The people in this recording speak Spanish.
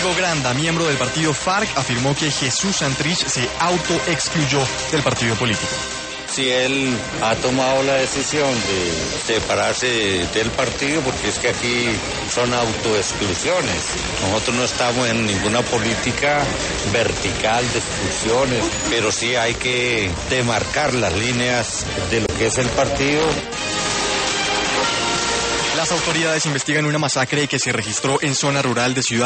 Rodrigo Granda, miembro del partido FARC, afirmó que Jesús Santrich se autoexcluyó del partido político. Si él ha tomado la decisión de separarse del partido, porque es que aquí son autoexclusiones. Nosotros no estamos en ninguna política vertical de exclusiones, pero sí hay que demarcar las líneas de lo que es el partido. Las autoridades investigan una masacre que se registró en zona rural de Ciudad